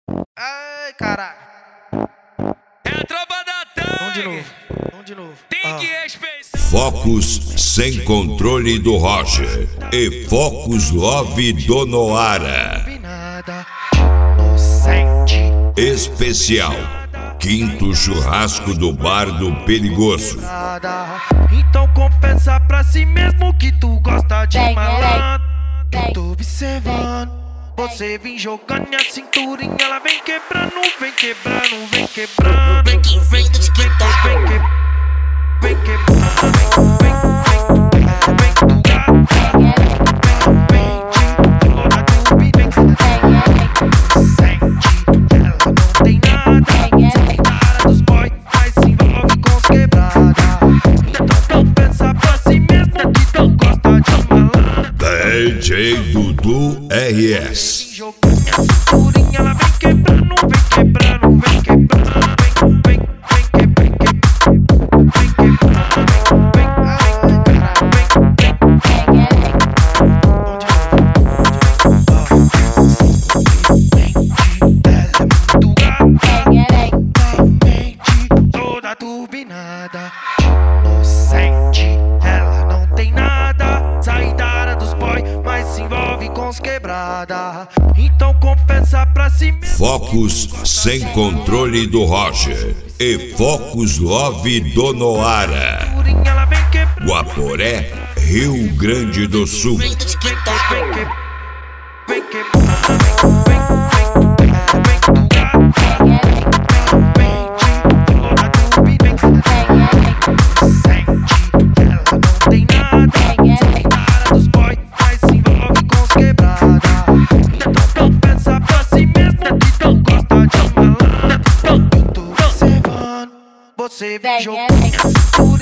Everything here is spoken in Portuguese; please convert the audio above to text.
Ai, caralho. É a tropa da Tang. Vamos de novo. Tem que respeitar. Focus sem controle do Roger e Focus Love do Noara. Nada inocente. Especial quinto churrasco do bar do Perigoso. Então confessa pra si mesmo que tu gosta de malandro. Eu tô observando. Você vem jogando minha cinturinha, ela vem quebrando, vem quebrando, vem quebrando. Vem que vem do TikTok. Vem quebrando, vem DJ Dudu RS. jogando minha cinturinha, ela vem quebrando, vem quebrando, vem quebrando, vem toda turbinada, inocente, ela não tem nada. Sai da área dos boy, mas se envolve com os quebrada. Então confessa pra si mesmo. Focus sem controle do Roger e Focus Love do Noara. Ela vem quebrando, Guaporé, Rio Grande do Sul. Vem do TikTok. vem quebrando, vem você vem jogando.